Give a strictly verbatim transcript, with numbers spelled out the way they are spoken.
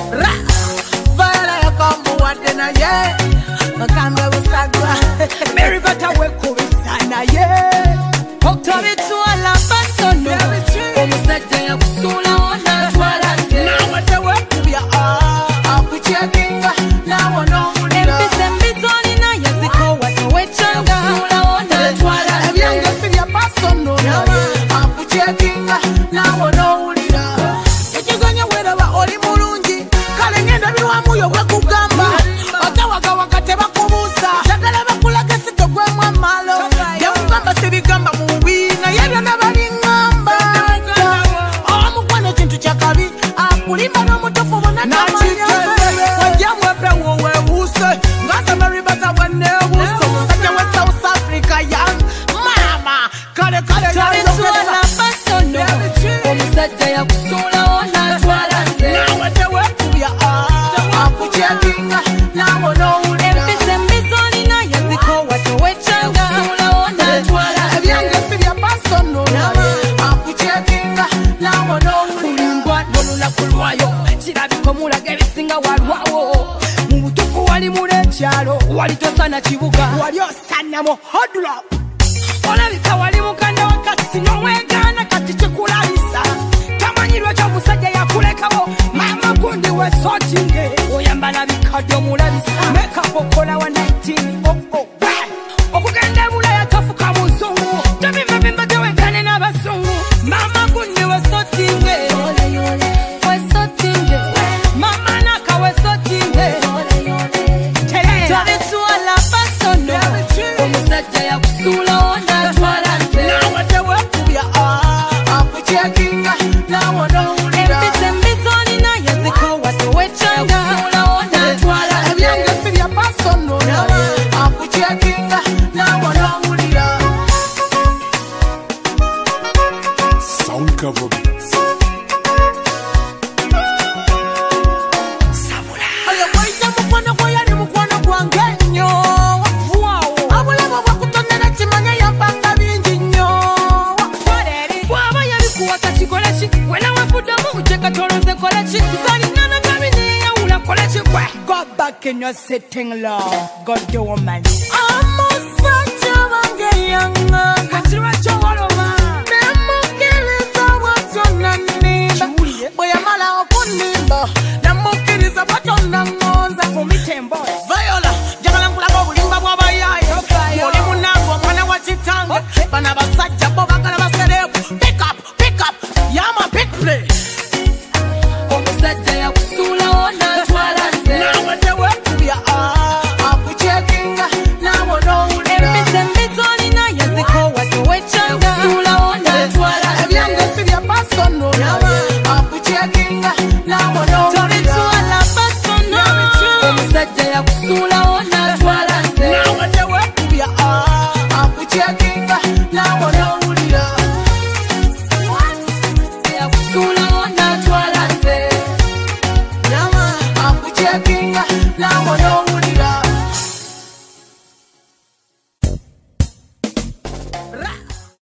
Ra Viola ya kambu wate na ye Makambe usagwa Mary bata weku sana ye Oktabi tuwa la basono Omusajja ya kusula ona twala ze Na wate weku ya ah Akuchia kinga na wano ulira Mbise mbizoni na yaziko wate wechanga Kusula ona twala ze Ebyange sivya basono na Akuchia kinga na wano ulira Sechiganya wera oli mulungi kale ngenda biwamu yo wekugamba otawaga wakate bakubuusa jagala bakulaga sitogwe mwamalo yamugamba sibigamba mubi naye byonna balingamba omukwano kintu kyakabi akulimba n'omutofu bonanaamanya wajjamwepe wowebuuse ngasamaribata bwenneebuuse omusajja we South Africa yang mama kale kale yayogesa basono omusajja yakusuula ona twala wali tosana kibuga wali osana mu hodula olabika wali mukanda wakati n'omwegana kati kikulabisa tamanyirwa kyo musajja yakulekawo mama gundi we sotinge oyambala bikadde omulabisa makeup okola wa nineteen oh oh okugenda bulaya tofuka muzungu tobimba bimba tewegane n'abasungu mama gundi we sotinge we sotinge mama naka we sotinge omusajja yakusula ona twala nze nawe tewekubya akuchia kinga nawe nowulira empisa embizoni naye zikowa tewechanga kusula ona twala ebyange sibya basono nawe akuchia kinga nawe nowulira sound cover Samula ayo kwaita mukwano kwa yali mukwano gwange nnyo Go back in your sitting law, God the woman. I'm a such a young